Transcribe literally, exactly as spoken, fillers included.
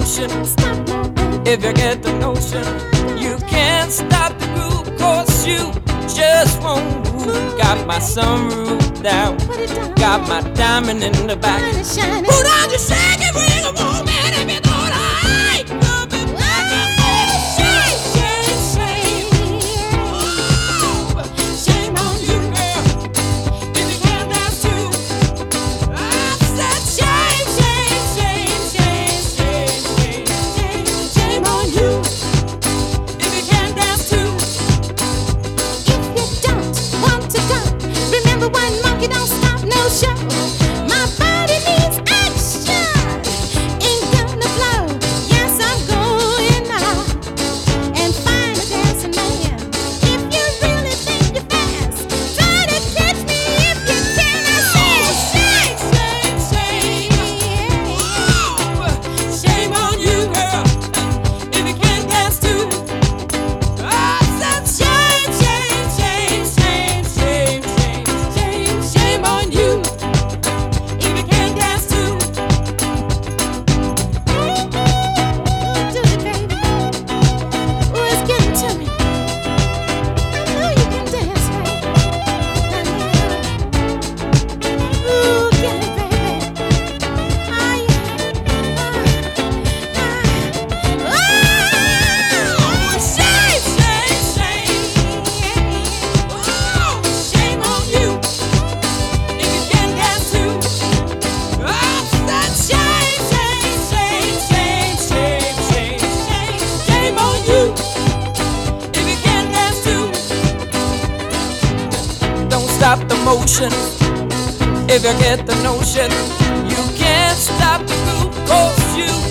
motion. If you get the notion, you can't stop the groove, 'cause you just won't move. Got my sunroof down, got my diamond in the back. Put on your shaky ring of woman if you don't like. Love it back and forth. Shame, shame, shame. Oh, shame on you, girl, if you can't dance too. I said shame, shame, shame, shame, shame, shame, shame, shame on you if you can't dance too. If you don't want to go, remember one monkey don't stop no show. My body needs action, ain't gonna blow. Yes, I'm going now and find a dancing man. If you really think you're fast, try to catch me if you can. I said shame, Shame, shame. Oh, shame on you, girl, if you can't dance too. I said shame, shame, shame, shame, shame, shame, shame, shame on you if you can't dance too. do it, baby. Ooh, it's getting to me. I know you can dance, baby. Ooh, get it, baby. Ah, yeah. Oh, shame, shame, shame. Oh, shame on you if you can't dance too. I said shame, shame, shame, shame, shame, shame, shame, shame on you if you can't dance too. Don't stop the motion if you get the notion. You can't stop the groove, 'cause you